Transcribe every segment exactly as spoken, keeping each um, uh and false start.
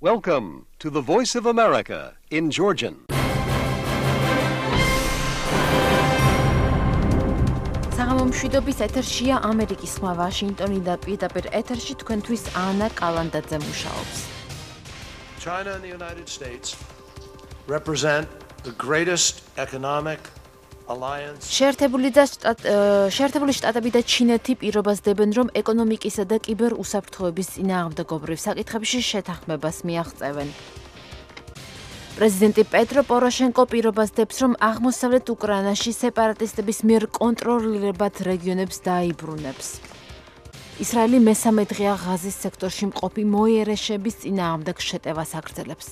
Welcome to the Voice of America in Georgian. საღამომშვიდობის ეთერშია ამერიკის ხმა ვაშინგტონი და პირდაპირ ეთერში თქვენთვის ანა კალანდაძე მუშაობს. China and the United States represent the greatest economic alliance. შეერთებული და შეერთებული შტატები და ჩინეთი პირობას დებენ, რომ ეკონომიკისა და კიბერ უსაფრთხოების წინააღმდეგობრივ საკითხებში შეთანხმებას მიაღწევენ. პრეზიდენტი პეტრო პოროშენკო პირობას დებს, რომ აღმოსავლეთ უკრაინაში სეპარატისტების მიერ კონტროლირებად რეგიონებს დაიბრუნებს. ისრაელი მესამე დღეა ღაზის სექტორში მყოფი მოიერეშების წინააღმდეგ შეტევას აგრძელებს.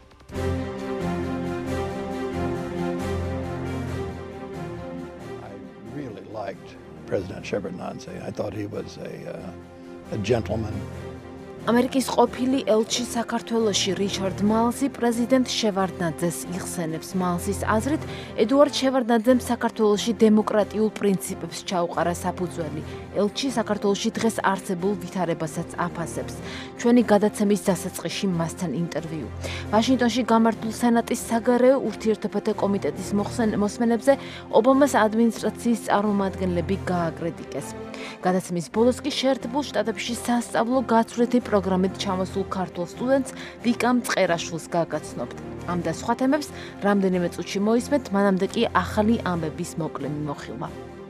President Shevardnadze. I thought he was a, uh, a gentleman. ამერიკის ყოფილი ელჩი საქართველოში რიჩარდ მალსი პრეზიდენტ შევარდნაძეს იხსენებს. მალსის აზრით, ედუარდ შევარდნაძემ საქართველოში დემოკრატიულ პრინციპებს ჩაუყარა საფუძველი. ელჩი საქართველოში დღეს არსებულ ვითარებასაც აფასებს. ჩვენი გადაცემის დასაწყისში მასთან ინტერვიუ. ვაშინგტონში გამართულ სენატის საგარეო ურთიერთობათა კომიტეტის მოსმენებზე ობამას ადმინისტრაციის წარმომადგენლები გააკრიტიკეს. გადაცემის ბოლოს კი შეერთებულ შტატებში სასწავლო გაცვლითი პროგრამით ჩამოსულ ქართულ სტუდენტს ვიკამ წყერაშვილს გაგაცნობთ. ამ და სხვა თემებს რამდენიმე წუთში მოისმენთ, მანამდე კი ახალი ამბების მოკლე მიმოხილვა.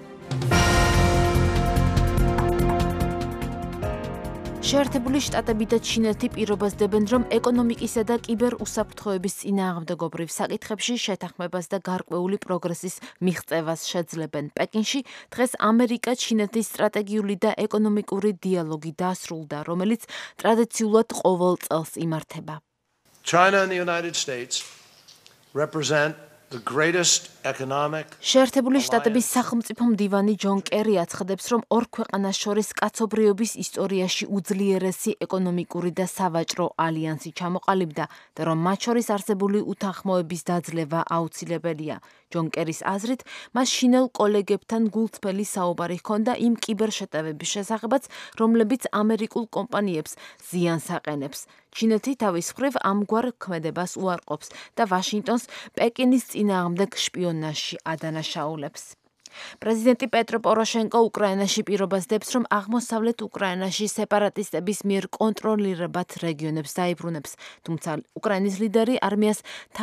შეერთებული შტატები და ჩინეთი პირობას დებენ, რომ ეკონომიკისა და კიბერ უსაფრთხოების წინააღმდეგობრივ საკითხებში შეთანხმებას და გარკვეული პროგრესის მიღწევას შეძლებენ. პეკინში დღეს ამერიკა-ჩინეთის სტრატეგიული და ეკონომიკური დიალოგი დასრულდა, რომელიც ტრადიციულად ყოველ წელს იმართება. China and the United States represent the greatest economic შეერთებული შტატების სახელმწიფო მდივანი ჯონ კერი აცხადებს, რომ ორ ქვეყანას შორის კაცობრიობის ისტორიაში უძლიერესი ეკონომიკური და სავაჭრო ალიანსი ჩამოყალიბდა და რომ მათ შორის არსებული უთანხმოების დაძლევა აუცილებელია. ჯონ კერის აზრით, მას შინელ კოლეგებთან გულწრფელი საუბარი ჰქონდა იმ კიბერშეტევების შესახებაც, რომლებიც ამერიკულ კომპანიებს ზიანს აყენებს. ჩინეთი თავის მხრივ ამგვარ ქმედებას უარყოფს და ვაშინგტონს პეკინის წინააღმდეგ შპიონაჟში ადანაშაულებს. პრეზიდენტი პეტრო პოროშენკო უკრაინაში პირობას დებს, რომ აღმოსავლეთ უკრაინაში სეპარატისტების მიერ კონტროლირებად რეგიონებს დაიბრუნებს, თუმცა უკრაინის ლიდერი არმიას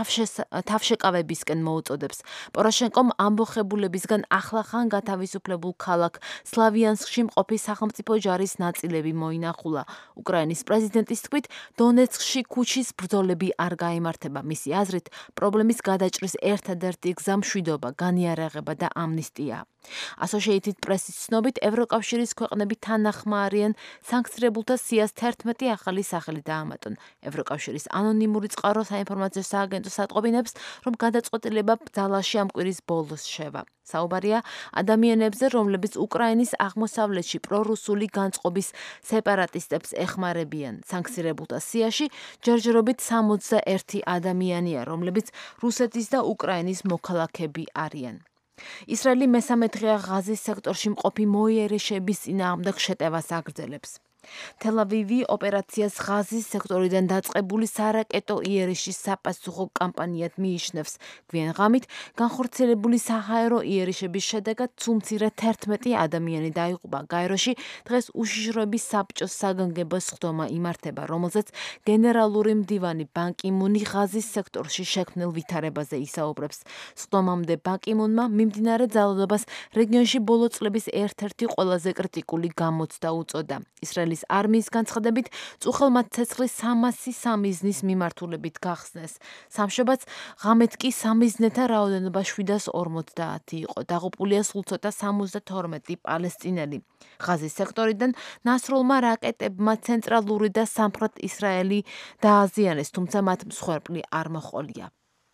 თავშეკავებისკენ მოუწოდებს. პოროშენკომ ამბოხებულებისგან ახლახან გათავისუფლებულ ქალაქ სლავიანსკში მყოფი სახელმწიფო ჯარის ნაწილები მოინახულა. უკრაინის პრეზიდენტის თქმით, დონეცკში ქუჩის ბრძოლები არ გაიმართება. მისი აზრით, პრობლემის გადაჭრის ერთადერთი გზა მშვიდობა, განიარაღება და ამნისტია. Associated Press-ის ცნობით, ევროკავშირის ქვეყნები თანახმარიან სანქცირებულთა სიას თერთმეტი ახალი სახელი დაამატონ. ევროკავშირის ანონიმური წყარო საინფორმაციო სააგენტოს ატყობინებს, რომ გადაწყვეტილება ბრძალაში ამ კვირის ბოლოს შევა. საუბარია ადამიანებზე, რომლებიც უკრაინის აღმოსავლეთში პრორუსული განწყობის სეპარატისტებს ეხმარებიან. სანქცირებულთა სიაში ჯერჯერობით სამოცდაერთი ადამიანია, რომლებიც რუსეთის და უკრაინის მოქალაქეები არიან. ისრაელი მესამე დღეა ღაზის სექტორში მყოფი მოიერეშების წინააღმდეგ შეტევას აგრძელებს. თელ-ავივი ოპერაციას ღაზის სექტორიდან დაწყებული სარაკეტო იერიშის საპასუხო კამპანიად მიიჩნევს. გვიან ღამით განხორციელებული საჰაერო იერიშების შედეგად ცუმცირე თერთმეტი ადამიანი დაიღუპა. გაეროში დღეს უშიშროების საბჭოს საგანგებო სხდომა იმართება, რომელზეც გენერალური მდივანი ბან კი მუნი ღაზის სექტორში შექმნილ ვითარებაზე ისაუბრებს. სხდომამდე ბან კი მუნმა მიმდინარე ძალადობას რეგიონში ბოლო წლების ერთ-ერთი ყველაზე კრიტიკული გამოცდა უწოდა. ისრაელის არმიის განცხადებით, წუხელმა ცეცხლის სამასი სამიზნის მიმართულებით გახსნეს. სამშობაც ღამეთ კი სამიზნეთა რაოდენობა შვიდას ორმოცდაათი იყო. დაღუპულია სულ ცოტა სამოცდათორმეტი პალესტინელი. ღაზის სექტორიდან ნასროლმა რაკეტებმა ცენტრალური და სამხრეთ ისრაელი დააზიანეს, თუმცა მათ მსხვერპლი არ მოჰყოლია.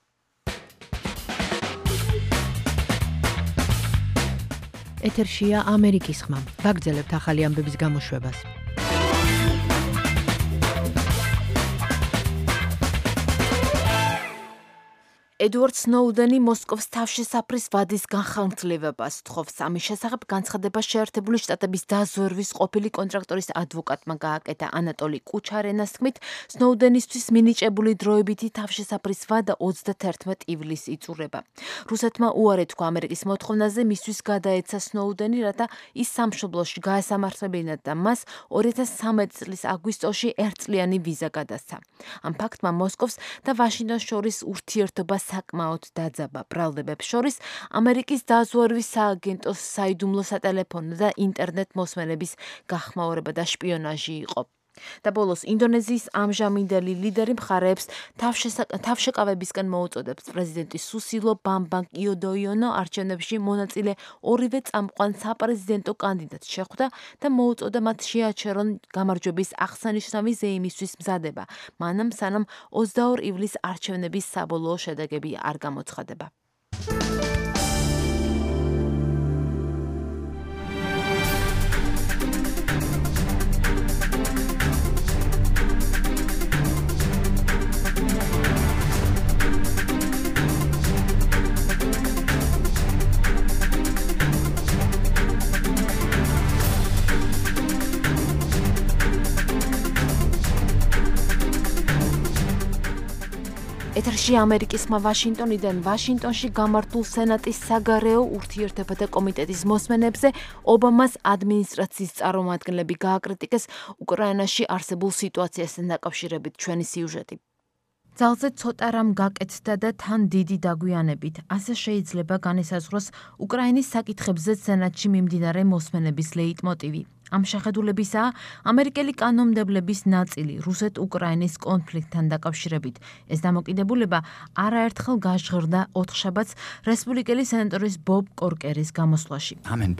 ეთერშია ამერიკის ხმა. ვაგრძელებთ ახალი ამბების გამოშვებას. ედუარდ სნოუდენი მოსკოვს თავშესაფრის ვადის განხორციელებას თხოვს. ამის შესახებ განცხადება შეერთებული შტატების დაზვერვის ყოფილი კონტრაქტორის ადვოკატმა გააკეთა. ანატოლი კუჩარენას თქმით, სნოუდენისთვის მინიჭებული დროებითი თავშესაფრის ვადა ოცდაათერთმეტ ივლისს იწურება. რუსეთმა უარი თქვა ამერიკის მოთხოვნაზე მისთვის გადაეცა სნოუდენი, რათა ის სამშობლოში გაესამართლებინათ და მას ორი ათას ცხრამეტი წლის აგვისტოში ერთწლიანი ვიზა გადასცა. ამ ფაქტმა მოსკოვს და ვაშინგტონს შორის ურთიერთობა საკმაოდ დაძაბა. ბრალდებებს შორის ამერიკის დაზვერვის სააგენტოს საიდუმლო სატელეფონო და ინტერნეტ მოსმენების გახმაურება და შპიონაჟი იყო. და ბოლოს ინდონეზიის ამჟამინდელი ლიდერი მხარეებს თავშეკავებისკენ მოუწოდებს. პრეზიდენტი სუსილო ბამბანგ იუდოიონო არჩევნებში მონაწილე ორივე წამყვან საპრეზიდენტო კანდიდატს შეხვდა და მოუწოდა მათ შეაჩერონ გამარჯვების აღსანიშნავი ზეიმისთვის მზადება, მანამ სანამ ოცდაორი ივლისს არჩევნების საბოლოო შედეგები არ გამოცხადება. ეთერში ამერიკის ხმა ვაშინგტონიდან. ვაშინგტონში გამართულ სენატის საგარეო ურთიერთობათა კომიტეტის მოსმენებზე ობამას ადმინისტრაციის წარმომადგენლები გააკრიტიკეს უკრაინაში არსებულ სიტუაციასთან დაკავშირებით. ჩვენი სიუჟეტი. ძალზე ცოტა რამ გაკეთდა და თან დიდი დაგვიანებით. ასე შეიძლება განისაზღვროს უკრაინის საკითხებზე სენატში მიმდინარე მოსმენების ლეიტმოტივი. ამ შეხედულებისაა ამერიკელი კანონმდებლების ნაწილი რუსეთ-უკრაინის კონფლიქტთან დაკავშირებით. ეს დამოკიდებულება არაერთხელ გაჟღერდა ოთხშაბათს რესპუბლიკელი სენატორის ბობ კორკერის გამოსვლაში.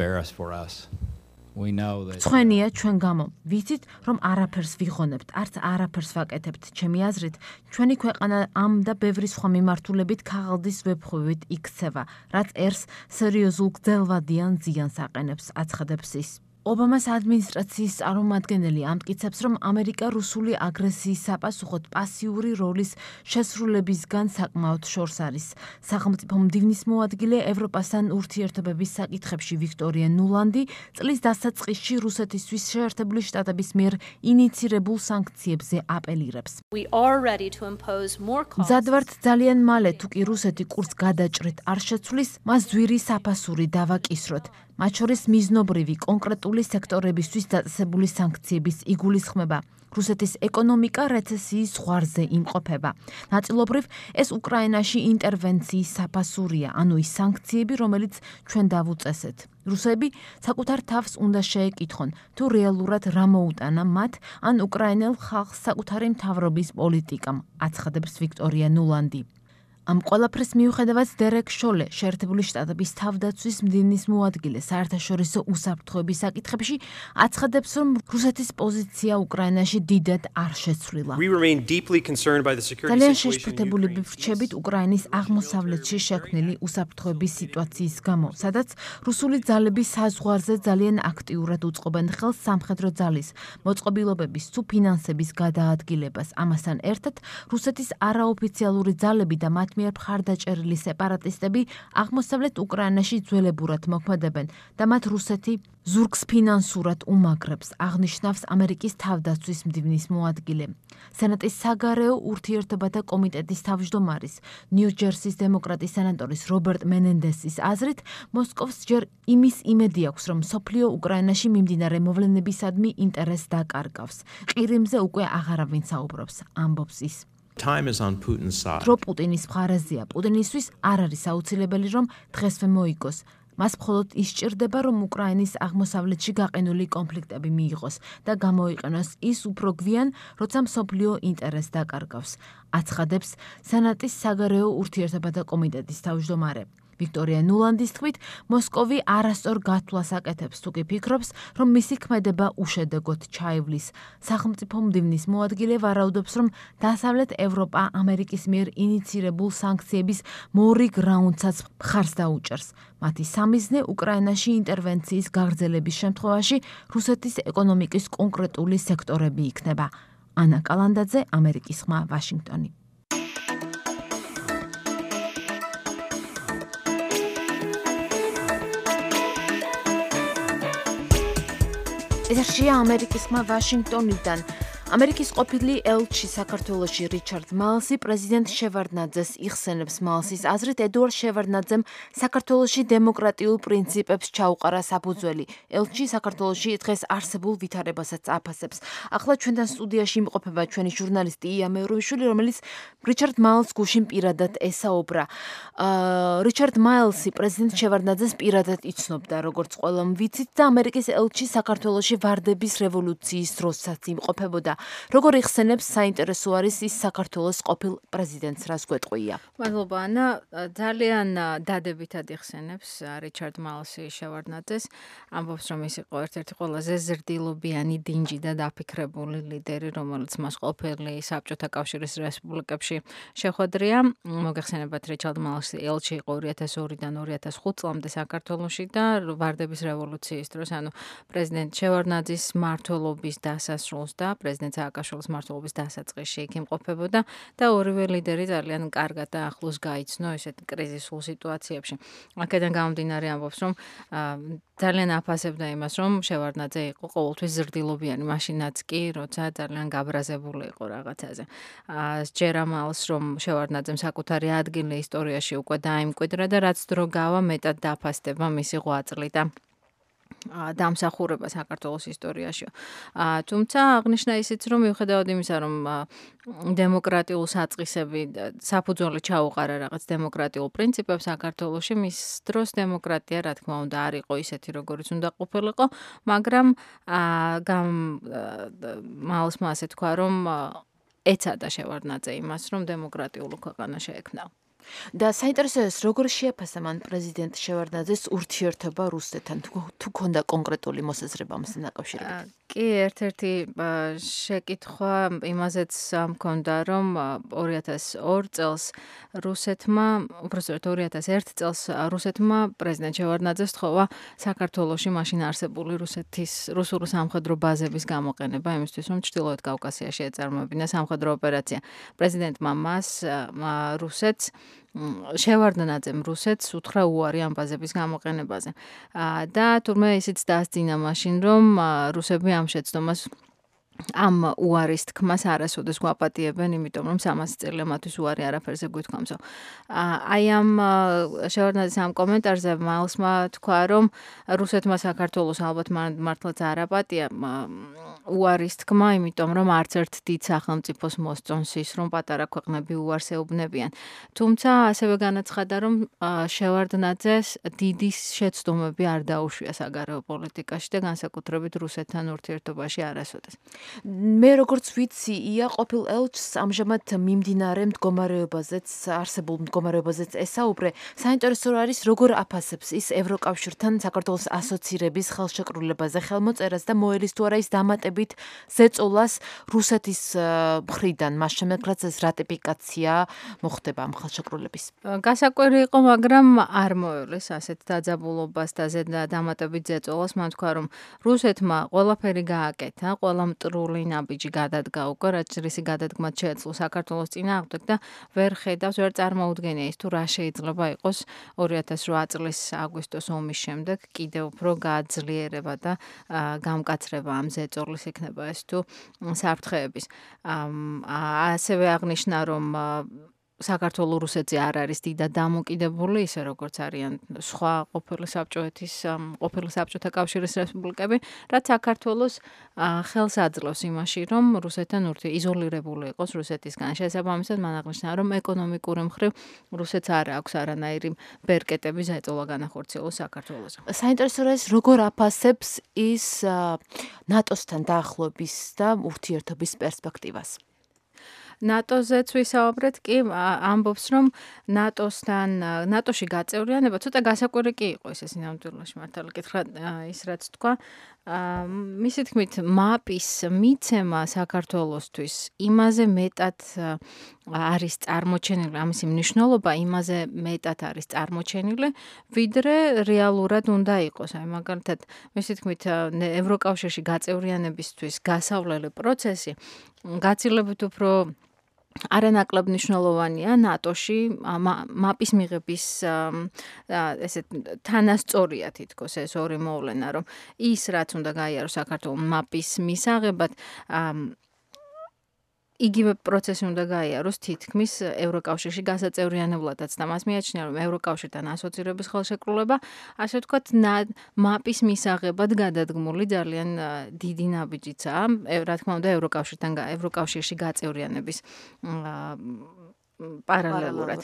ცხენია ჩვენ გამო. ვიცით, რომ არაფერს ვიღონებთ, არც არაფერს ვაკეთებთ. ჩემი აზრით, ჩვენი ქვეყანა ამ და ბევრი სხვა მიმართულებით ქაღალდის ვებხვევით იქცევა, რაც ერს სერიოზულ გრძელვადიან ზიანს აყენებს, აცხადებს ის. ობამას ადმინისტრაციის წარმომადგენელი ამტკიცებს, რომ ამერიკა რუსული აგრესიის საპასუხოდ პასიური როლის შესრულებისგან საკმაოდ შორს არის. სახელმწიფო მდივნის მოადგილე ევროპასთან ურთიერთობების საკითხებში ვიქტორია ნულანდი წლის დასაწყისში რუსეთისთვის შეერთებული შტატების მიერ ინიცირებულ სანქციებზე აპელირებს. მზად ვართ ძალიან მალე, თუ კი რუსეთი კურსს გადაჭრით არ შეცვლის, მას ძვირი საფასური დავაკისროთ. მათ შორის მიზნობრივი კონკრეტული სექტორებისთვის დაწესებული სანქციების იგულისხმება. რუსეთის ეკონომიკა რეცესიის ზღვარზე იმყოფება. ნაწილობრივ ეს უკრაინაში ინტერვენციის საფასურია, ანუ ის სანქციები, რომელიც ჩვენ დავუწესეთ. რუსები საკუთარ თავს უნდა შეეკითხონ, თუ რეალურად რა მოუტანა მათ ან უკრაინელ ხალხს საკუთარი მთავრობის პოლიტიკამ, აცხადებს ვიქტორია ნულანდი. ამ ყველაფრის მიუხედავად დერეკ შოლე, შეერთებული შტატების თავდაცვის მდივნის მოადგილე საერთაშორისო უსაფრთხოების საკითხებში, აცხადებს, რომ რუსეთის პოზიცია უკრაინაში დიდად არ შეცვლილა. ძალიან შეშფოთებული ვrჩებით უკრაინის აღმოსავლეთში შექმნილი უსაფრთხოების სიტუაციის გამო, სადაც რუსული ძალები საზღვარზე ძალიან აქტიურად უწყობენ ხელს სამხედრო ძალის, მოწყობილობების თუ ფინანსების გადაადგილებას. ამასთან ერთად, რუსეთის არაოფიციალური ძალები და მათ მიერ მხარდაჭერილი სეპარატისტები აღმოსავლეთ უკრაინაში ძველებურად მოქმედებენ და მათ რუსეთი ზურგს ფინანსურად უმაგრებს, აღნიშნავს ამერიკის თავდაცვის მდივნის მოადგილე. სენატის საგარეო ურთიერთობათა კომიტეტის თავმჯდომარის, ნიუ-ჯერსის დემოკრატის სენატორის რობერტ მენენდესის აზრით, მოსკოვს ჯერ იმის იმედი აქვს, რომ მსოფლიო უკრაინაში მიმდინარე მოვლენებისადმი ინტერესს დაკარგავს. ყირიმზე უკვე აღარავინ საუბრობს, ამბობს ის. დრო პუტინის მხარეზეა. პუტინისთვის არ არის აუცილებელი, რომ დღესვე მოიგოს. მას მხოლოდ ის სჭირდება, რომ უკრაინის აღმოსავლეთში გაყინული კონფლიქტები მიიღოს და გამოიყენოს ის უფრო გვიან, როცა მსოფლიო ინტერესს დაკარგავს, აცხადებს სენატის საგარეო ურთიერთობათა კომიტეტის თავმჯდომარე. ვიქტორია ნულანდის თქმით, მოსკოვი არასწორ გათვლას აკეთებს, თუ კი ფიქრობს, რომ მისი ქმედება უშედეგოდ ჩაივლის. სახელმწიფო მდივნის მოადგილე ვარაუდობს, რომ დასავლეთ ევროპა ამერიკის მიერ ინიცირებულ სანქციების მორიგ რაუნდსაც მხარს დაუჭერს. მათი სამიზნე უკრაინაში ინტერვენციის გაგრძელების შემთხვევაში რუსეთის ეკონომიკის კონკრეტული სექტორები იქნება. ანა კალანდაძე, ამერიკის ხმა, ვაშინგტონი. ეთერშია ამერიკის ხმა ვაშინგტონიდან. ამერიკის ყოფილი ელჩი საქართველოში რიჩარდ მალსი პრეზიდენტ შევარდნაძეს იხსენებს. მალსის აზრით ედუარდ შევარდნაძემ საქართველოში დემოკრატიულ პრინციპებს ჩაუყარა საფუძველი. ელჩი საქართველოში დღეს არსებულ ვითარებასაც აფასებს. ახლა ჩვენთან სტუდიაში იმყოფება ჩვენი ჟურნალისტი ია მეურვიშვილი, რომელიც რიჩარდ მალსს გუშინ პირადად ესაუბრა. რიჩარდ მალსი პრეზიდენტ შევარდნაძეს პირადად იცნობდა, როგორც ყველამ ვიცით, და ამერიკის ელჩი საქართველოში ვარდების რევოლუციის დროსაც იმყოფებოდა. როგორ იხსენებს, საინტერესო არის ის საქართველოს ყოფილ პრეზიდენტს, რას გვეტყვია. მადლობა ანა, ძალიან დადებითად იხსენებს რიჩარდ მალსი შევარდნაძეს, ამბობს რომ ის იყო ერთ-ერთი ყველაზე ზრდილობიანი, დინჯი და დაფიქრებული ლიდერი, რომელიც მას ყოფილი საბჭოთა კავშირის რესპუბლიკებში შეხვედრია. მოგეხსენებათ, რიჩარდ მალსი ელჩი იყო ორი ათას ორიდან ორი ათას ხუთ წლამდე საქართველოში და ვარდების რევოლუციის დროს, ანუ პრეზიდენტ შევარდნაძის მმართველობის დასასრულს და პრეზიდენტ სააკაშვილის მმართველობის დასაწყისში იქ იმყოფებოდა და ორივე ლიდერი ძალიან კარგად და ახლოს გაიცნო ესეთ კრიზისულ სიტუაციებში. აქედან გამომდინარე ამბობს, რომ ძალიან აფასებდა იმას, რომ შევარდნაძე იყო ყოველთვის ზრდილობიანი, მაშინაც კი, როცა ძალიან გაბრაზებული იყო რაღაცაზე. სჯერა მალს, რომ შევარდნაძემ საკუთარი ადგილი ისტორიაში უკვე დაიმკვიდრა და რაც დრო გავა, მეტად დაფასდება მისი ღვაწლი და დამსახურება საქართველოს ისტორიაში. თუმცა აღნიშნა ისიც, რომ მიუხედავად იმისა, რომ დემოკრატიულ საწყისები საფუძველი ჩაუყარა რაღაც დემოკრატიულ პრინციპებს საქართველოში, მის დროს დემოკრატია, რა თქმა უნდა, არ იყო ისეთი, როგორიც უნდა ყოფილიყო, მაგრამ მალსმა ასე თქვა, რომ ეცადა შევარდნაძე იმას, რომ დემოკრატიული ქვეყანა შეექმნა. და საინტერესოა, როგორ შეაფასა მან პრეზიდენტ შევარდნაძეს ურთიერთობა რუსეთთან, თუ ქონდა კონკრეტული მოსაზრება ამასთან დაკავშირებით? კი, ერთ-ერთი შეკითხვა იმაზეც მქონდა, რომ ორი ათას ორ წელს რუსეთმა, უბრალოდ ორი ათას ერთ წელს რუსეთმა პრეზიდენტ შევარდნაძეს თხოვა საქართველოში მაშინ არსებული რუსეთის რუსული სამხედრო ბაზების გამოყენება იმისთვის, რომ ჩრდილოეთ კავკასიაში ეწარმოებინა სამხედრო ოპერაცია. პრეზიდენტმა მას რუსეთს შევარდნაძემ რუსეთს უთხრა უარი ამ ბაზების გამოყენებაზე. და თურმე ისიც დაასწინა მაშინ, რომ რუსები ამ შეცდომას ამ უარის თქმას არასოდეს გვაპატიებენ, იმიტომ რომ სამასი წელია მათთვის უარი არაფერზე გვითქვამსო. აი ამ შევარდნაძის ამ კომენტარზე მალსმა თქვა, რომ რუსეთმა საქართველოს ალბათ მართლაც არ აპატია უარის თქმა, იმიტომ რომ არც ერთ დიდ სახელმწიფოს მოსწონს ის, რომ პატარა ქვეყნები უარს ეუბნებიან. თუმცა ასევე განაცხადა, რომ შევარდნაძეს დიდი შეცდომები არ დაუშვია საგარეო პოლიტიკაში და განსაკუთრებით რუსეთთან ურთიერთობაში არასოდეს. მე როგორც ვიცი, ია ყოფილ ელჩს ამჟამად მიმდინარე მდგომარეობაზეც, არსებულ მდგომარეობაზეც ესაუბრე. საინტერესო არის, როგორ აფასებს ის ევროკავშირთან საქართველოს ასოცირების ხელშეკრულებაზე ხელმოწერას და მოელის თუ არა ის დამატებით ზეწოლას რუსეთის მხრიდან, მას შემდეგ რაც ეს რატიფიკაცია მოხდება ამ ხელშეკრულების. გასაკვირი იყო, მაგრამ არ მოელის ასეთ დაძაბულობას და დამატებით ზეწოლას. მან თქვა, რომ რუსეთმა ყველაფერი გააკეთა, ყველა მტრული ნაბიჯი გადადგა უკვე, რაც რისი გადადგმაც შეეძლო საქართველოს წინააღმდეგ და ვერ ხედავს, ვერ წარმოუდგენია ის თუ რა შეიძლება იყოს ორი ათას რვა წლის აგვისტოს ომის შემდეგ კიდევ უფრო გააძლიერება და გამკაცრება ამ ზეწოლის იქნება ეს თუ საფრთხეების. ასევე აღნიშნა, რომ საქართველოს რუსეთზე არ არის დიდად დამოკიდებული, ისე როგორც არიან სხვა ყოფილი საბჭოეთის, ყოფილი საბჭოთა კავშირის რესპუბლიკები, რაც საქართველოს ხელს აძლევს იმაში, რომ რუსეთთან ურთიერთობა იზოლირებული იყოს რუსეთისგან. შესაბამისად, მან აღნიშნა, რომ ეკონომიკური მხრივ რუსეთს არ აქვს არანაირი ბერკეტები ზეწოლა განახორციელოს საქართველოს. საინტერესო არის, როგორ აფასებს ის ნატოსთან დაახლოების და ურთიერთობის პერსპექტივას. ნატოზეც ვისაუბრეთ, კი ამბობს, რომ ნატოსთან, ნატოში გაწევრიანება ცოტა გასაკვირი კი იყო ეს სინამდვილეში მართალი კითხრა ის რაც თქვა. მისი თქმით, მაპის მიცემა საქართველოსთვის იმაზე მეტად არის წარმოჩენილი, ამისი მნიშვნელობა იმაზე მეტად არის წარმოჩენილი, ვიდრე რეალურად უნდა იყოს. აი მაგალითად, მისი თქმით, ევროკავშირში გაწევრიანებისთვის გასავლელი პროცესი გაცილებით უფრო არანაკლებ მნიშვნელოვანია ნატოში მაპის მიღების ესეთ თანასწორია თითქოს ეს ორი მოვლენა, რომ ის რაც უნდა გაიაროს საქართველოს მაპის მისაღებად იგივე პროცესი უნდა გაიაროს თითქმის ევროკავშირში გასაწევრიანებლადაც და მას მიაჩნია რომ ევროკავშირთან ასოცირების ხელშეკრულება ასე ვთქვათ მაპის მისაღებად გადადგმული ძალიან დიდი ნაბიჯიცაა რა თქმა უნდა ევროკავშირთან ევროკავშირში გაწევრიანების პარალელურად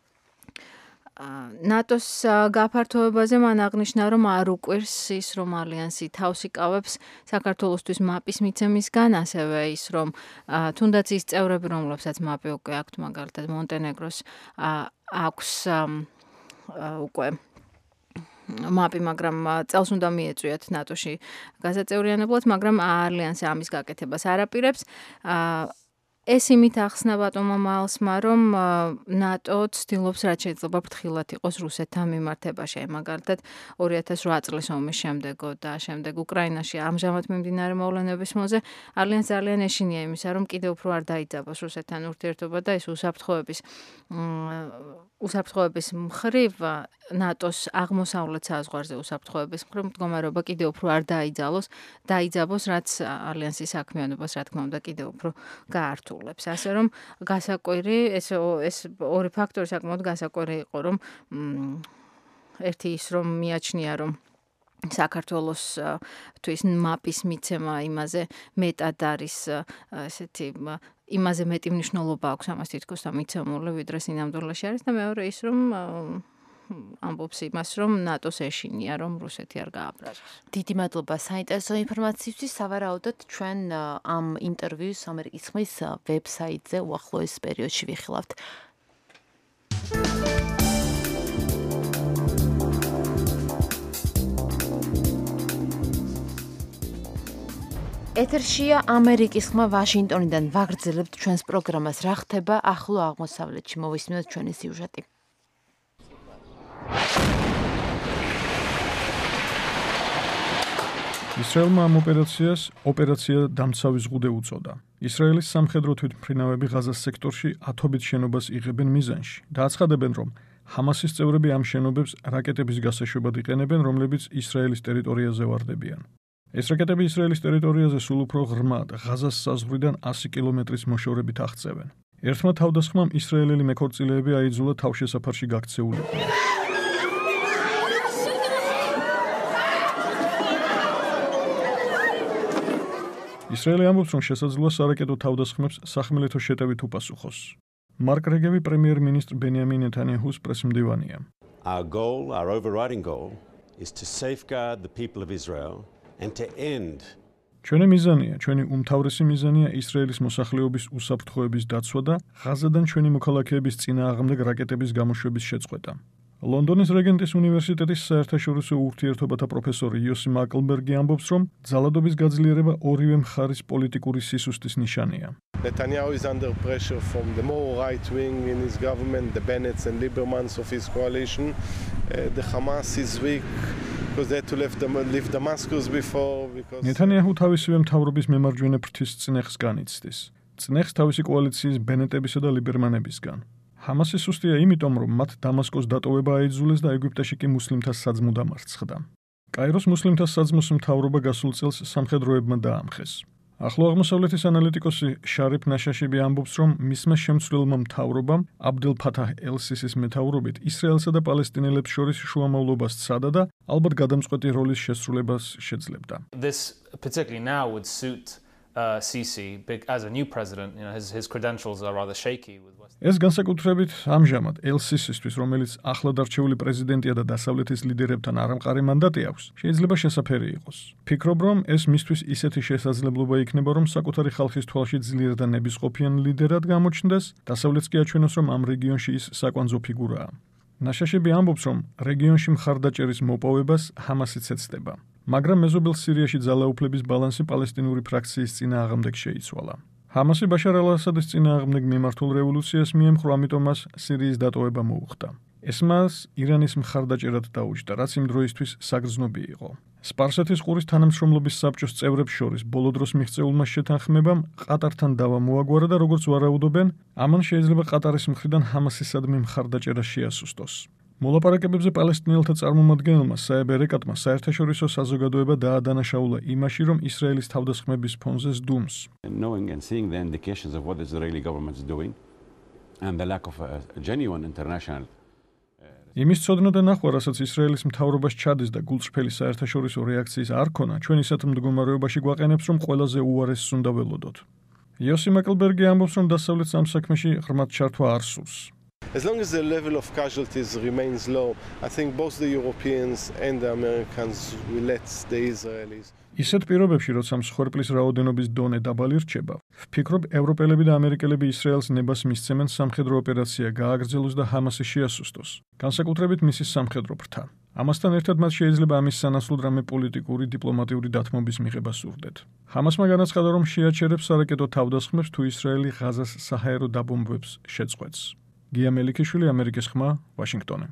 ნატოს გაფართოებაზე მან აღნიშნა, რომ არ უკვირს ის, რომ ალიანსი თავს იკავებს საქართველოსთვის მაპის მიცემისგან, ასევე ის, რომ თუნდაც ის წევრები, რომლებსაც მაპი უკვე აქვთ, მაგალითად მონტენეგროს აქვს უკვე მაპი, მაგრამ წელს უნდა მიეწვიათ ნატოში გასაწევრიანებლად, მაგრამ ალიანსი ამის გაკეთებას არ აპირებს. ეს იმით ახსნა ბატონმა მაილსმა, რომ ნატო ცდილობს რაც შეიძლება ფრთხილად იყოს რუსეთთან მიმართებაში. მაგალითად, ორი ათას რვა წლის ომის შემდეგ და შემდეგ უკრაინაში ამჟამად მიმდინარე მოვლენების მოზე ალიანსს ძალიან ეშინია იმისა, რომ კიდევ უფრო არ დაიძაბოს რუსეთთან ურთიერთობა და ეს უსაფრთხოების უსაფრთხოების მხრივ ნატოს აღმოსავლეთ საზღვარზე უსაფრთხოების მხრივ მდგომარეობა კიდევ უფრო არ დაიძალოს, დაიძაბოს, რაც ალიანსის საქმიანობას, რა თქმა უნდა, კიდევ უფრო გაართულებს. ასე რომ გასაკვირი ეს ეს ორი ფაქტორი საკმაოდ გასაკვირი იყო, რომ ერთი ის რომ მიაჩნია, რომ საქართველოს თვის მაპის მიცემა იმაზე მეტად არის ესეთი იმაზე მეტი მნიშვნელობა აქვს ამას თითქოს და მიცემული ვიდრე სინამდვილეში არის და მეორე ის რომ ამბობს იმას რომ ნატოს ეშინია რომ რუსეთი არ გააბრაზოს. დიდი მადლობა საინტერესო ინფორმაციისთვის. სავარაუდოდ ჩვენ ამ ინტერვიუს ამერიკის ხმის ვებსაიტზე უახლოეს პერიოდში ვიხილავთ. ეთერშია ამერიკის ხმა ვაშინგტონიდან ვაგრძელებთ ჩვენს პროგრამას. რა ხდება ახლო აღმოსავლეთში? მოვისმინოთ ჩვენი სიუჟეტი. ისრაელმა ამ ოპერაციას ოპერაცია დამცავი ზღუდე უწოდა. ისრაელის სამხედრო თვითმფრინავები ღაზას სექტორში ათობით შენობას იღებენ მიზანში და აცხადებენ, რომ ჰამასის წევრები ამ შენობებს რაკეტების გასაშვებად იყენებენ, რომლებიც ისრაელის ტერიტორიაზე ვარდებიან. ეს რაკეტები ისრაელის ტერიტორიაზე სულ უფრო ღრმად ღაზას საზღვრიდან ასი კილომეტრის მოშორებით აღწევენ. ერთმა თავდასხმამ ისრაელელი მეკორწილეები აიძულა თავშესაფარში გაქცეულიყო. ისრაელი ამბობს, რომ შესაძლოა სარაკეტო თავდასხმებს სახმელეთო შეტევით უპასუხოს. მარკ რეგევი პრემიერ-მინისტრ ბენიამინ ნეთანიაჰუს პრესმდივანია. Our goal, our overriding goal is to safeguard the people of Israel and to end ჩვენი მიზანია, ჩვენი უმთავრესი მიზანია ისრაელის მოსახლეობის უსაფრთხოების დაცვა და ღაზადან ჩვენი მოქალაქეების წინააღმდეგ რაკეტების გამოშვების შეწყვეტა. ლონდონის რეგენტის უნივერსიტეტის საერთაშორისო ურთიერთობათა პროფესორი იოსი მაკლბერგი ამბობს, რომ ძალადობის გაძლიერება ორივე მხარის პოლიტიკური სისუსტის ნიშანია. Netanyahu is under pressure from the more right wing in his government, the Bennetts and Liebermans of his coalition. Uh, the Hamas is weak because they had to leave, them, leave Damascus before. Because... ნეთანიაჰუ თავისივე მთავრობის მემარჯვენე ფრთის წნეხს განიცდის. წნეხს თავისი კოალიციის ბენეტებისა და ლიბერმანებისგან. ჰამასი სუსტია იმიტომ, რომ მათ დამასკოს დატოვება აიძულეს და ეგვიპტეში კი მუსლიმთა საძმო დამარცხდა. კაიროს მუსლიმთა საძმოს მთავრობა გასულ წელს სამხედროებმა დაამხეს. ახლო აღმოსავლეთის ანალიტიკოსი შარიფ ნაშაშიბი ამბობს, რომ მისმა შემცვლელმა მთავრობამ აბდელ ფათაჰ ელ-სისის მეთაურობით ისრაელსა და პალესტინელებს შორის შუამავლობას სცადა და ალბათ გადამწყვეტი როლის შესრულებას შეძლებდა. This particularly now would suit uh, Sisi as a new president, you know, his his credentials are rather shaky with ეს განსაკუთრებით ამჟამად ელ-სისისთვის, რომელიც ახლად არჩეული პრეზიდენტია და დასავლეთის ლიდერებთან არამყარი მანდატი აქვს, შეიძლება შესაფერი იყოს. ფიქრობ, რომ ეს მისთვის ისეთი შესაძლებლობა იქნება, რომ საკუთარი ხალხის თვალში ძლიერ და ნებისყოფიან ლიდერად გამოჩნდეს, დასავლეთს კი აჩვენოს, რომ ამ რეგიონში ის საკვანძო ფიგურაა. ნაშაშები ამბობს, რომ რეგიონში მხარდაჭერის მოპოვებას ჰამასიც ეცდება, მაგრამ მეზობელ სირიაში ძალაუფლების ბალანსი პალესტინური ფრაქციის წინააღმდეგ შეიცვალა. ჰამასი ბაშარ ალ-ასადის წინააღმდეგ მიმართულ რევოლუციას მიემხრო, ამიტომ მას სირიის დატოვება მოუხდა. ეს მას ირანის მხარდაჭერად დაუჯდა, რაც იმ დროისთვის საგრძნობი იყო. სპარსეთის ყურის თანამშრომლობის საბჭოს წევრებს შორის ბოლო დროს მიღწეულმა შეთანხმებამ ყატართან დავა მოაგვარა და როგორც ვარაუდობენ, ამან შეიძლება ყატარის მხრიდან ჰამასისადმი მხარდაჭერა შეასუსტოს. მოლაპარაკებებზე პალესტინელთა წარმომადგენელმა საებ ერეკატმა საერთაშორისო საზოგადოება დაადანაშაულა იმაში, რომ ისრაელის თავდასხმების ფონზე ზდუმს. Knowing and seeing the indications of what the Israeli government is doing and the lack of a genuine international იმის ცოდნა და ნახვა, რასაც ისრაელის მთავრობას ჩადის და გულწრფელი საერთაშორისო რეაქციის არ ქონა, ჩვენ ისეთ მდგომარეობაში გვაყენებს, რომ ყველაზე უარესს უნდა ველოდოთ. იოსი მაკლბერგი ამბობს, რომ დასავლეთს ამ საქმეში ღრმად ჩართვა არ სურს. As long as the level of casualties remains low, I think both the Europeans and the Americans will let the Israelis. ისეთ პირობებში, როცა მსხვერპლის რაოდენობის დონე დაბალი რჩება, ვფიქრობ, ევროპელები და ამერიკელები ისრაელს ნებას მისცემენ სამხედრო ოპერაცია გააგრძელოს და ჰამასი შეასუსტოს, განსაკუთრებით მისის სამხედრო ფრთა. ამასთან ერთად მათ შეიძლება ამის სანაცვლოდ რამე პოლიტიკური, დიპლომატიური დათმობის მიღება სურდეთ. ჰამასმა განაცხადა, რომ შეაჩერებს სარაკეტო თავდასხმებს, თუ ისრაელი ღაზას საჰაერო დაბომბვებს შეწყვეტს. გია მელიქიშვილი, ამერიკის ხმა, ვაშინგტონი.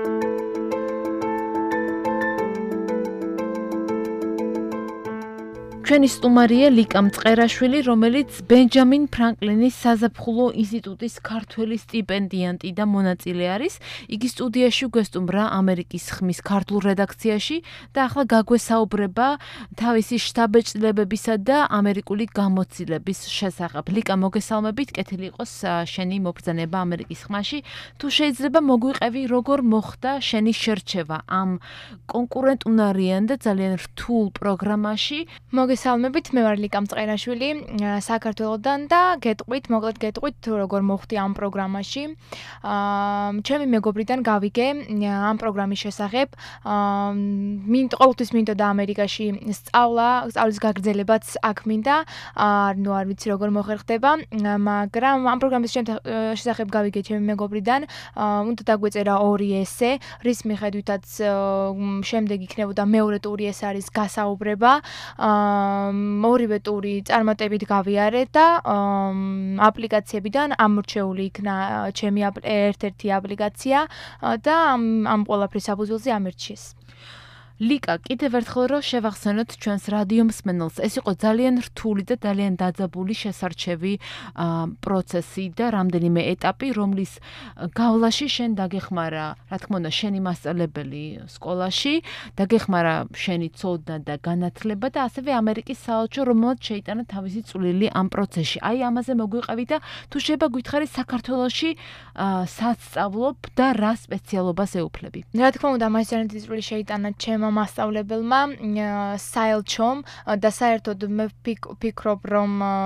ჩვენი სტუმარია ლიკა მწყერაშვილი, რომელიც ბენჯამინ ფრანკლინის საზაფხულო ინსტიტუტის ქართველი სტიპენდიანტი და მონაწილე არის. იგი სტუდიაში გვესტუმრა ამერიკის ხმის ქართულ რედაქციაში და ახლა გაგვესაუბრება თავისი შთაბეჭდილებებისა და ამერიკული გამოცდილების შესახებ. ლიკა, მოგესალმებით, კეთილი იყოს შენი მობრძანება ამერიკის ხმაში. თუ შეიძლება მოგვიყევი, როგორ მოხდა შენი შერჩევა ამ კონკურენტუნარიან და ძალიან რთულ პროგრამაში? მოგესალმებით, მე ვარ ლიკა მწყერაშვილი საქართველოდან და გეტყვით, მოკლედ გეტყვით თუ როგორ მოხდი ამ პროგრამაში. აა ჩემი მეგობრიდან გავიგე ამ პროგრამის შესახებ. აა მინდ ყოველთვის მინდოდა ამერიკაში სწავლა, სწავლის გაგრძელებაც აქ მინდა. აა ნუ არ ვიცი როგორ მოხერხდება, მაგრამ ამ პროგრამის შესახებ გავიგე ჩემი მეგობრიდან. აა უნდა დაგვეწერა ორი ესე, რის მიხედვითაც შემდეგ იქნებოდა მეორე ტური, ეს არის გასაუბრება. აა ორივე ტური წარმატებით გავიარე და აპლიკაციებიდან ამორჩეული იქნა ჩემი ერთ-ერთი აპლიკაცია და ამ ყველაფრის საფუძველზე ამერჩიეს. ლიკა, კიდევ ერთხელ რომ შევახსენოთ ჩვენს რადიო მსმენელს, ეს იყო ძალიან რთული და ძალიან დაძაბული შესარჩევი პროცესი და რამდენიმე ეტაპი, რომლის გავლაში შენ დაგეხმარა, რა თქმა უნდა, შენი მასწავლებელი სკოლაში, დაგეხმარა შენი ცოდნა და განათლება და ასევე ამერიკის საელჩო, რომელმაც შეიტანა თავისი წვლილი ამ პროცესში. აი, ამაზე მოგვიყევი და თუ შეიძლება გითხარი, საქართველოში სასწავლობ და რა სპეციალობას ეუფლები? რა თქმა უნდა, მას ძალიან დიდი წვლილი შეიტანა ჩემმა მასწავლებელმა საელჩომ და საერთოდ მე ვფიქრობ, რომ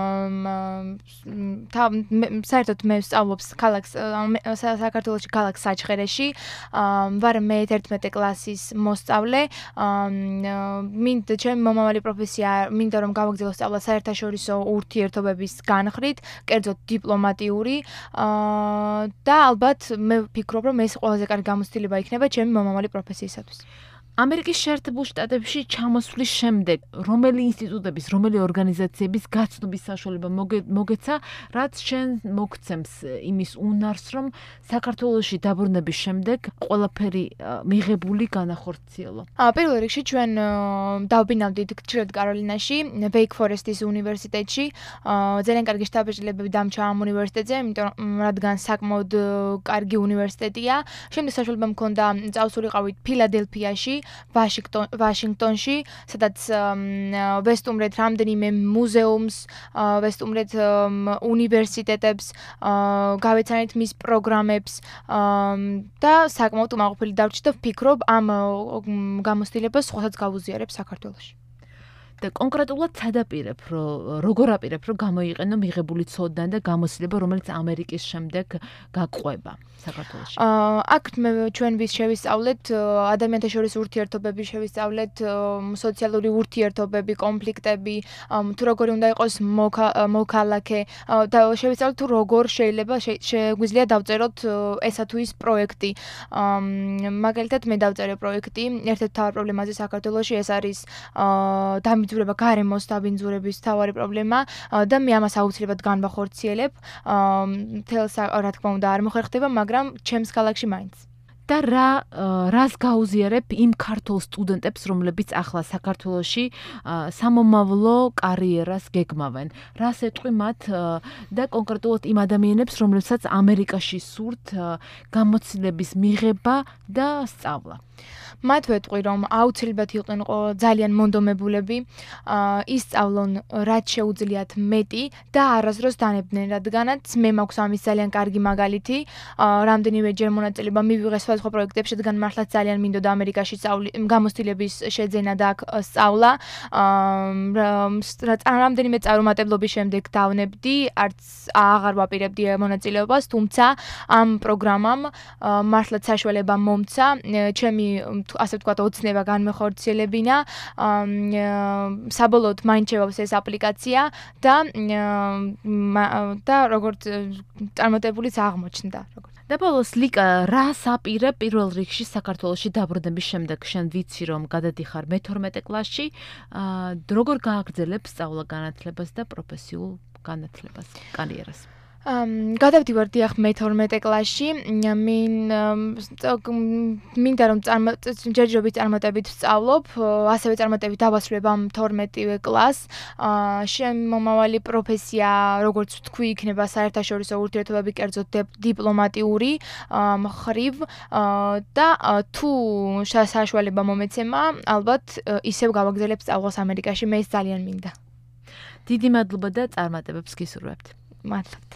საერთოდ მე ვსწავლობს ქალაქ საქართველოში ქალაქ საჩხერეში. ვარ მე თერთმეტი კლასის მოსწავლე. მინდა ჩემი მომავალი პროფესია, მინდა რომ გავაგრძელო სწავლა საერთაშორისო ურთიერთობების განხრით, კერძოდ დიპლომატიური და ალბათ მე ვფიქრობ, რომ ეს ყველაზე კარგი გამოცდილება იქნება ჩემი მომავალი პროფესიისათვის. ამერიკის შეერთებულ შტატებში ჩამოსვლის შემდეგ, რომელი ინსტიტუტების, რომელი ორგანიზაციების გაცნობის საშუალება მოგეცა, რაც შენ მოგცემს იმის უნარს, რომ საქართველოში დაბრუნების შემდეგ ყველაფერი მიღებული განახორციელო? პირველ რიგში ჩვენ დავბინავდით ჩრდილოეთ კაროლინაში, ვეიკ ფორესტის უნივერსიტეტში. ძალიან კარგი შთაბეჭდილებები დამჭა ამ უნივერსიტეტზე, იმიტომ რადგან საკმაოდ კარგი უნივერსიტეტია. შემდეგ საშუალება მქონდა წავსულიყავით ფილადელფიაში, ვაშინგტონში, სადაც ვესტუმრეთ რამდენიმე მუზეუმს, ვესტუმრეთ უნივერსიტეტებს, გავეცანით მის პროგრამებს და საკმაოდ უმაღლელი დავრჩით და ვფიქრობ, ამ გამოცდილებას სხვასაც გავუზიარებ საქართველოში. და კონკრეტულად სად აპირებ, რომ როგორ აპირებ, რომ გამოიყენო მიღებული ცოდნა და გამოცდილება, რომელიც ამერიკის შემდეგ გაყვება საქართველოში? აქ მე ჩვენ ვის შევისწავლეთ ადამიანთა შორის ურთიერთობები, შევისწავლეთ სოციალური ურთიერთობები, კონფლიქტები, თუ როგორი უნდა იყოს მოქალაქე და შევისწავლეთ თუ როგორ შეიძლება შეგვიძლია დავწეროთ ესა თუ ის პროექტი. მაგალითად მე დავწერე პროექტი ერთ-ერთ მთავარ პრობლემაზე საქართველოში, ეს არის გამიძურება გარემოს დაბინძურების თავარი პრობლემა და მე ამას აუცილებლად განვახორციელებ. მთელს რა თქმა უნდა არ მოხერხდება, მაგრამ ჩემს ქალაქში მაინც. და რა რას გაუზიარებ იმ ქართულ სტუდენტებს, რომლებიც ახლა საქართველოში სამომავლო კარიერას გეგმავენ? რას ეტყვი მათ და კონკრეტულად იმ ადამიანებს, რომლებსაც ამერიკაში სურთ გამოცდილების მიღება და სწავლა? მათ ვეტყვი, რომ აუცილებლად იყვნენ ძალიან მონდომებულები, ისწავლონ რაც შეუძლიათ მეტი და არასდროს დანებდნენ, რადგანაც მე მაქვს ამის ძალიან კარგი მაგალითი. რამდენიმეჯერ მონაწილეობა მივიღე სხვადასხვა პროექტებში, რადგან მართლაც ძალიან მინდოდა ამერიკაში გამოცდილების შეძენა და აქ სწავლა. რამდენიმე წარუმატებლობის შემდეგ დავნებდი, არც აღარ ვაპირებდი მონაწილეობას, თუმცა ამ პროგრამამ მართლაც საშუალება მომცა ჩემი ასე ვთქვათ, ოცნება განმეხორციელებინა, საბოლოოდ მაინც შევავს ეს აპლიკაცია და და როგორც წარმატებულიც აღმოჩნდა. და ბოლოს ლიკა, რას აპირებ პირველ რიგში საქართველოში დაბრუნების შემდეგ? შენ ვიცი, რომ გადადიხარ მეთორმეტე კლასში, როგორ გააგრძელებ სწავლა-განათლებას და პროფესიულ განათლებას, კარიერას? გადავდივარ დიახ მეთორმეტე კლასში. მინდა რომ ჯერჯერობით წარმატებით ვსწავლობ, ასევე წარმატებით დავასრულებ ამ თორმეტივე კლასს. შემომავალი პროფესია, როგორც ვთქვი, იქნება საერთაშორისო ურთიერთობები, კერძოდ დიპლომატიური მხრივ და თუ საშუალება მომეცემა, ალბათ ისევ გავაგრძელებ სწავლას ამერიკაში, მე ეს ძალიან მინდა. დიდი მადლობა და წარმატებებს გისურვებთ. მადლობთ.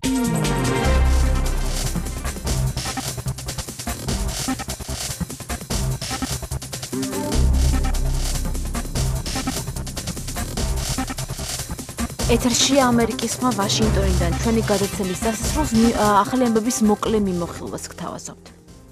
ეთერში ამერიკის ხმა ვაშინგტონიდან ჩვენი გადაცემის დასასრულს ახალი ამბების მოკლე მიმოხილვას გთავაზობთ.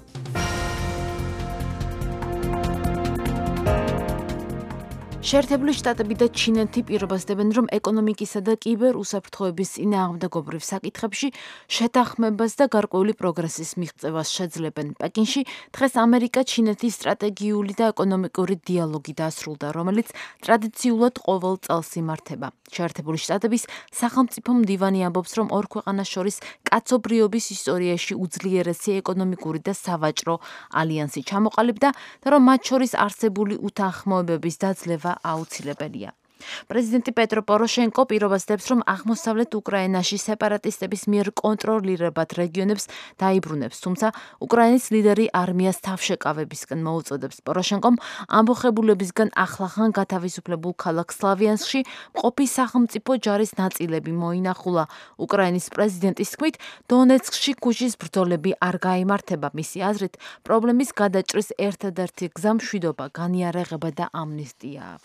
შეერთებული შტატები და ჩინეთი პირობასდებენ, რომ ეკონომიკისა და კიბერ უსაფრთხოების წინააღმდეგობრივ საკითხებში შეთანხმებას და გარკვეული პროგრესის მიღწევას შეძლებენ. პეკინში დღეს ამერიკა-ჩინეთის სტრატეგიული და ეკონომიკური დიალოგი დასრულდა, რომელიც ტრადიციულად ყოველ წელს იმართება. შეერთებული შტატების სახელმწიფო მდივანი ამბობს, რომ ორ ქვეყანას შორის კაცობრიობის ისტორიაში უძლიერესი ეკონომიკური და სავაჭრო ალიანსი ჩამოყალიბდა და რომ მათ შორის არსებული უთანხმოებების დაძლევა აუცილებელია. პრეზიდენტი პეტრო პოროშენკო პირობასდებს, რომ აღმოსავლეთ უკრაინაში სეპარატისტების მიერ კონტროლირებად რეგიონებს დაიბრუნებს, თუმცა უკრაინის ლიდერი არმიას თავშეკავებისკენ მოუწოდებს. პოროშენკომ ამბოხებულებისგან ახლახან გათავისუფლებულ ქალაქ სლავიანსკში მყოფი სახელმწიფო ჯარის ნაწილები მოინახულა. უკრაინის პრეზიდენტის თქმით, დონეცკში ქუჩის ბრძოლები არ გაიმართება. მისი აზრით, პრობლემის გადაჭრის ერთადერთი გზა მშვიდობა, განიარაღება და ამნისტია.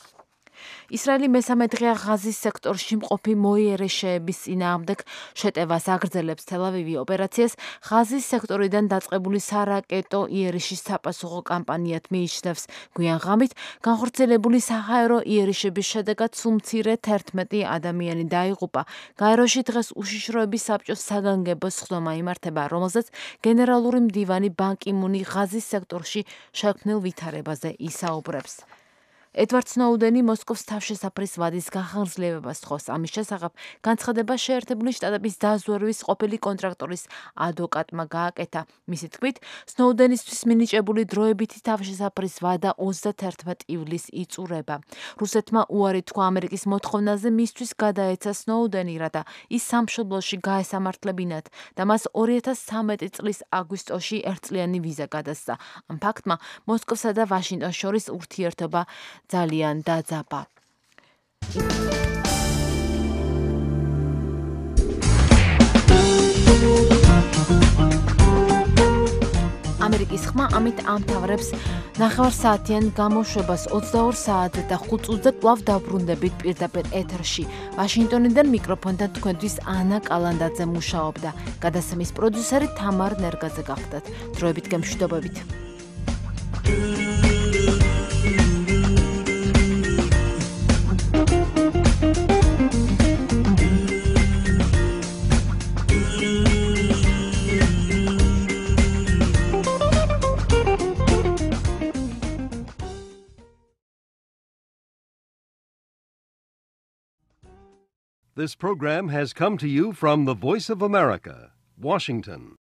ისრაელი მესამე დღეა ღაზის სექტორში მყოფი მოიერეშეების წინააღმდეგ შეტევას აგრძელებს. თელ-ავივი ოპერაციას ღაზის სექტორიდან დაწყებული სარაკეტო იერიშის საპასუხო კამპანიად მიიჩნევს. გვიან ღამით განხორციელებული საჰაერო იერიშების შედეგად სულ მცირე თერთმეტი ადამიანი დაიღუპა. გაეროში დღეს უშიშროების საბჭოს საგანგებო სხდომა იმართება, რომელზეც გენერალური მდივანი ბან კი მუნი ღაზის სექტორში შექმნილ ვითარებაზე ისაუბრებს. ედვარდ სნოუდენი მოსკოვს თავშესაფრის ვადის გახანგრძლივებას თხოვს. ამის შესახებ განცხადება შეერთებული შტატების დაზვერვის ყოფილი კონტრაქტორის ადვოკატმა გააკეთა. მისი თქმით, სნოუდენისთვის მინიჭებული დროებითი თავშესაფრის ვადა ოცდაათი ივლისს იწურება. რუსეთმა უარი თქვა ამერიკის მოთხოვნაზე მისთვის გადაეცა სნოუდენი, რათა ის სამშობლოში გაესამართლებინათ და მას ორი ათას ცხრამეტი წლის აგვისტოში ერთწლიანი ვიზა გადასცა. ამ ფაქტმა მოსკოვსა და ვაშინგტონს შორის ურთიერთობა ძალიან დაძაბა. ამერიკის ხმა ამით ამთავრებს ნახევარსაათიან გამოშვებას ოცდაორ საათზე და ხუთ წუთზე კვლავ დაბრუნდებით პირდაპირ ეთერში. ვაშინგტონიდან მიკროფონთან თქვენთვის ანა კალანდაძე მუშაობდა. გადაცემის პროდიუსერი თამარ ნერგაძე გახდათ. დროებით გემშვიდობებით. This program has come to you from the Voice of America, Washington.